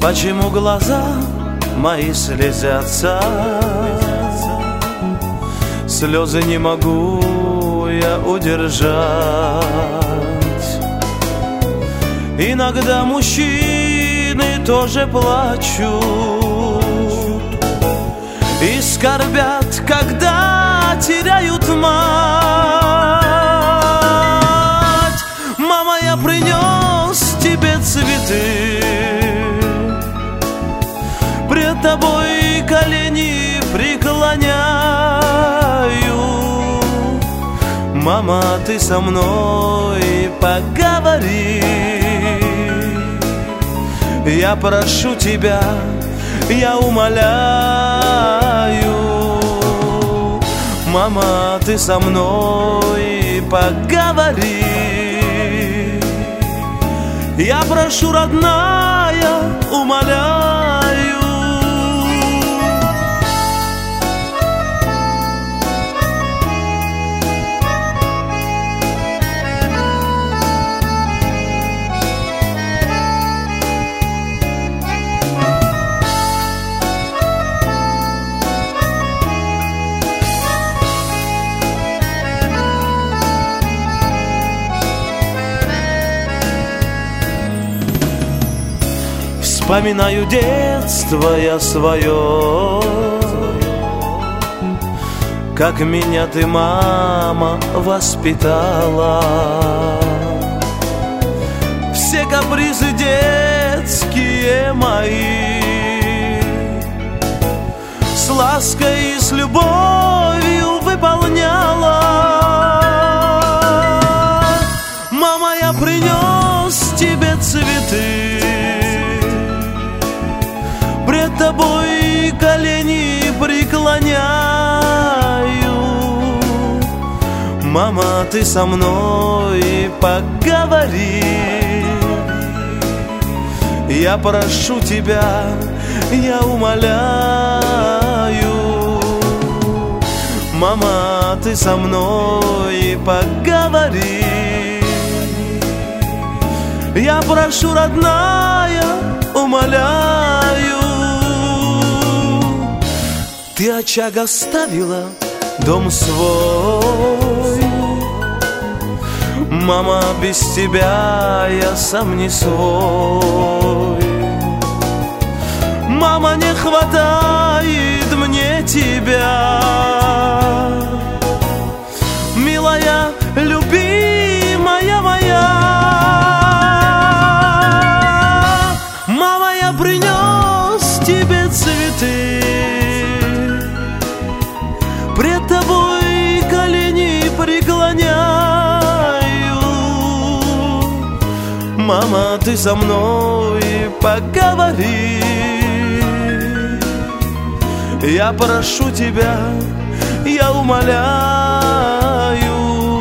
Почему глаза мои слезятся? Слезы не могу я удержать. Иногда мужчины тоже плачут и скорбят, когда теряют мать. Мама, я принес тебе цветы, пред тобой колени преклоняю. Мама, ты со мной поговори. Я прошу тебя, я умоляю. Мама, ты со мной поговори. Я прошу, родная, умоляю. Вспоминаю детство я свое, как меня ты, мама, воспитала. Все капризы детские мои с лаской и с любовью выполняла. Мама, я принес тебе цветы, пред тобой колени преклоняю. Мама, ты со мной поговори. Я прошу тебя, я умоляю. Мама, ты со мной поговори. Я прошу, родная, умоляю. Ты очаг оставила, дом свой. Мама, без тебя я сам не свой. Мама, не хватает мне тебя, милая, любимая моя. Мама, я принес тебе цветы, пред тобой колени преклоняю. Мама, ты со мной поговори. Я прошу тебя, я умоляю.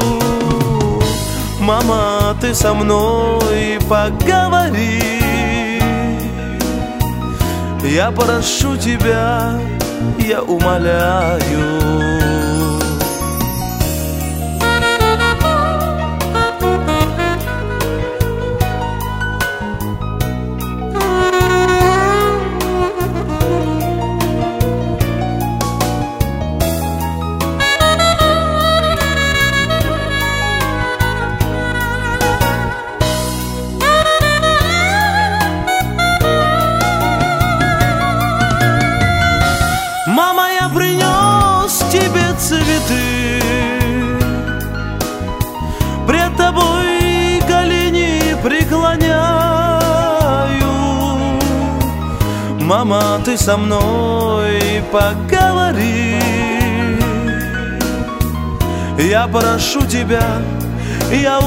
Мама, ты со мной поговори. Я прошу тебя, я умоляю. Мама, я принес тебе цветы, пред тобой колени преклоняю. Мама, ты со мной поговори. Я прошу тебя, я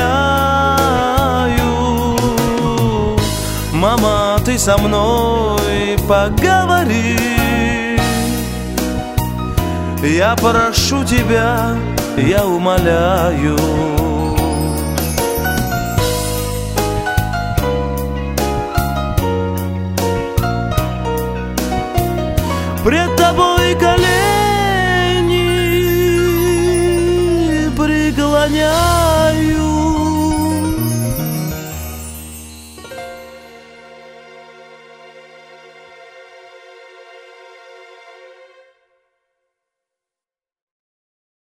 умоляю. Мама, ты со мной поговори. Я прошу тебя, я умоляю. Пред тобой колени преклоняю.